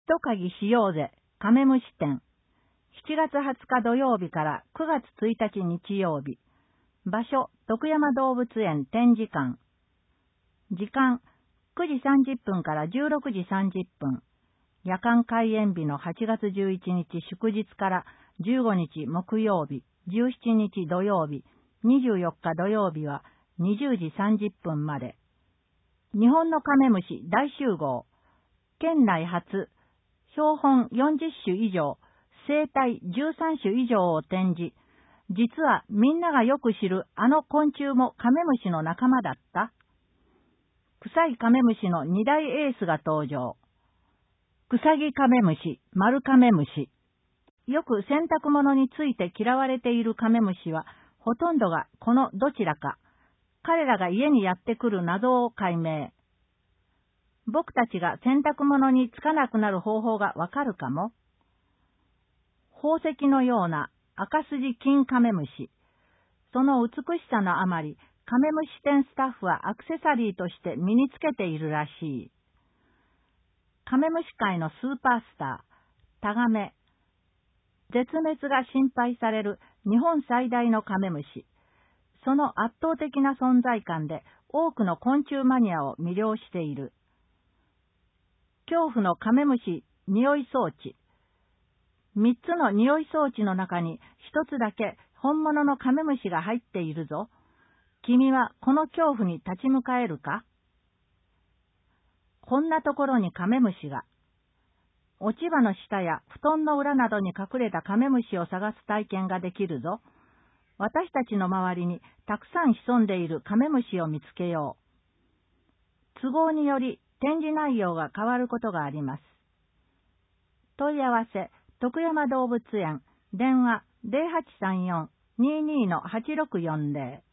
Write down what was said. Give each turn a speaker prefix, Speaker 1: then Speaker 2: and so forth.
Speaker 1: とかぎしようぜカメムシ展。7月20日土曜日から9月1日日曜日。場所、徳山動物園展示館。時間、9時30分から16時30分。夜間開園日の8月11日祝日から15日木曜日、17日土曜日、24日土曜日は20時30分まで。日本のカメムシ大集合。県内初、標本40種以上、生態13種以上を展示。実はみんながよく知るあの昆虫もカメムシの仲間だった。臭いカメムシの2大エースが登場。クサギカメムシ、マルカメムシ。よく洗濯物について嫌われているカメムシは、ほとんどがこのどちらか。彼らが家にやってくる謎を解明。僕たちが洗濯物につかなくなる方法がわかるかも。宝石のような赤筋金カメムシ。その美しさのあまり、カメムシ店スタッフはアクセサリーとして身につけているらしい。カメムシ界のスーパースター、タガメ。絶滅が心配される日本最大のカメムシ。その圧倒的な存在感で多くの昆虫マニアを魅了している。恐怖のカメムシ匂い装置。3つの匂い装置の中に1つだけ本物のカメムシが入っているぞ。君はこの恐怖に立ち向かえるか？こんなところにカメムシが。落ち葉の下や布団の裏などに隠れたカメムシを探す体験ができるぞ。私たちの周りにたくさん潜んでいるカメムシを見つけよう。都合により展示内容が変わることがあります。問い合わせ、徳山動物園、電話 0834-22-8640